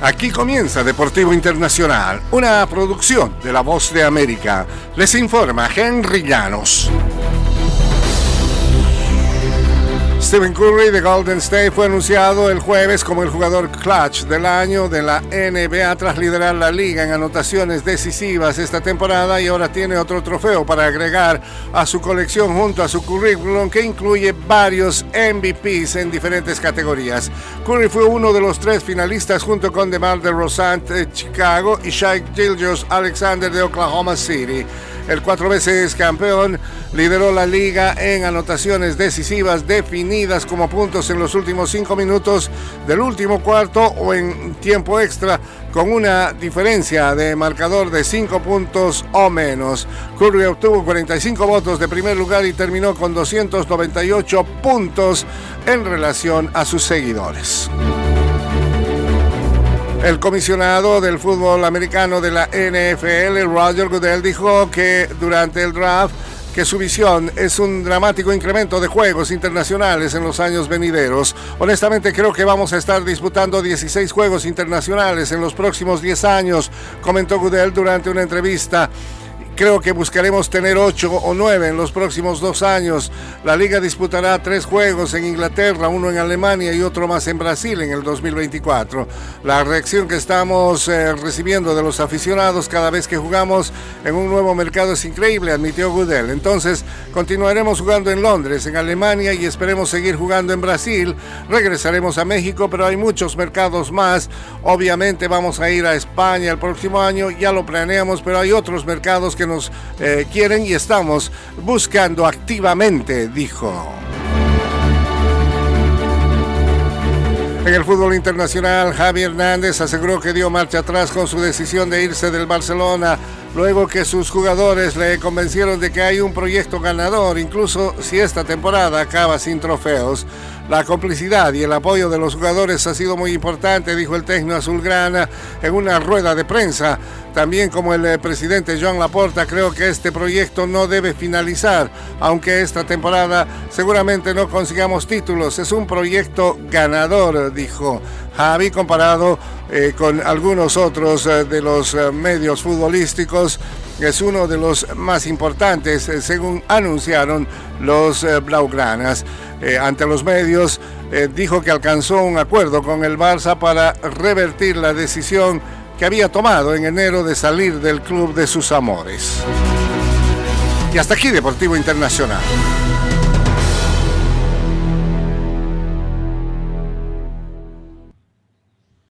Aquí comienza Deportivo Internacional, una producción de La Voz de América. Les informa Henry Llanos. Stephen Curry de Golden State fue anunciado el jueves como el jugador clutch del año de la NBA tras liderar la liga en anotaciones decisivas esta temporada y ahora tiene otro trofeo para agregar a su colección junto a su currículum que incluye varios MVPs en diferentes categorías. Curry fue uno de los 3 finalistas junto con DeMar DeRozan de Chicago y Shai Gilgeous-Alexander de Oklahoma City. El 4 veces campeón lideró la liga en anotaciones decisivas definidas como puntos en los últimos 5 minutos del último cuarto o en tiempo extra con una diferencia de marcador de 5 puntos o menos. Curry obtuvo 45 votos de primer lugar y terminó con 298 puntos en relación a sus seguidores. El comisionado del fútbol americano de la NFL, Roger Goodell, dijo que durante el draft que su visión es un dramático incremento de juegos internacionales en los años venideros. Honestamente creo que vamos a estar disputando 16 juegos internacionales en los próximos 10 años, comentó Goodell durante una entrevista. Creo que buscaremos tener 8 o 9 en los próximos 2 años. La liga disputará 3 juegos en Inglaterra, 1 en Alemania y otro más en Brasil en el 2024. La reacción que estamos recibiendo de los aficionados cada vez que jugamos en un nuevo mercado es increíble, admitió Goodell. Entonces continuaremos jugando en Londres, en Alemania y esperemos seguir jugando en Brasil. Regresaremos a México, pero hay muchos mercados más. Obviamente vamos a ir a España el próximo año, ya lo planeamos, pero hay otros mercados que nos quieren y estamos buscando activamente, dijo. En el fútbol internacional, Javi Hernández aseguró que dio marcha atrás con su decisión de irse del Barcelona, luego que sus jugadores le convencieron de que hay un proyecto ganador, incluso si esta temporada acaba sin trofeos. La complicidad y el apoyo de los jugadores ha sido muy importante, dijo el técnico azulgrana en una rueda de prensa. También como el presidente Joan Laporta, creo que este proyecto no debe finalizar, aunque esta temporada seguramente no consigamos títulos. Es un proyecto ganador, dijo Javi, comparado con algunos otros de los medios futbolísticos. Es uno de los más importantes, según anunciaron los blaugranas. Ante los medios, dijo que alcanzó un acuerdo con el Barça para revertir la decisión que había tomado en enero de salir del club de sus amores. Y hasta aquí Deportivo Internacional.